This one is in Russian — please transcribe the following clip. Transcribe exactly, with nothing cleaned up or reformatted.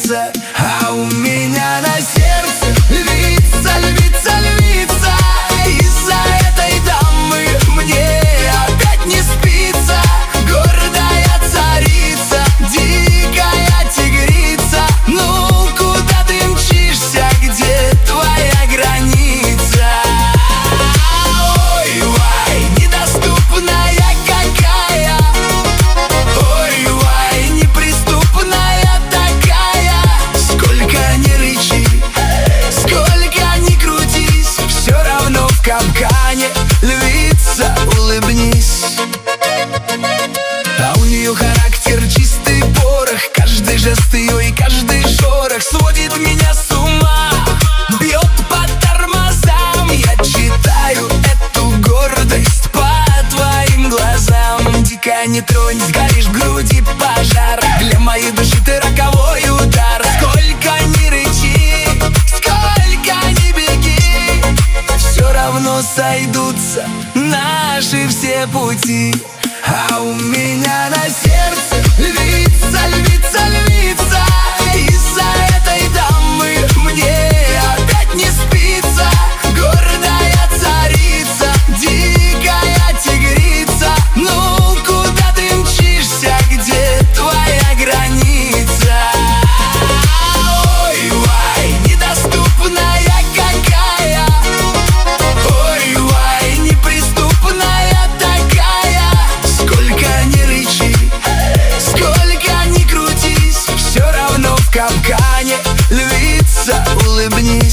сердце, а у меня на сердце львица, львица, львица. Из-за этой дамы мне опять не спится. Гордая царица, дикая тигрица. Ну, куда ты мчишься, где твоя граница? Ой-вай, недоступная какая. Ой-вай, неприступная такая. Сколько ни рычи, сколько ни крутись, все равно в капкане. Львица, улыбнись. А у нее характер чистый порох. Каждый жест ее и каждый шорох сводит меня с ума, бьет по тормозам. Я читаю эту гордость по твоим глазам. Дико не тронь, сгоришь в груди пожар. Для моей души ты роковой удар. Сколько ни рычи, сколько ни беги, все равно сойдутся наши все пути. А у меня на сердце львица, львица, львица. Из-за этой дамы мне опять не спится. Гордая царица, дикая тигрица. Ну, куда ты мчишься, где твоя граница? Ой-вай, недоступная какая. Ой-вай, неприступная такая. Сколько ни рычи, сколько ни крутись, все равно в капкане. Львица, улыбнись.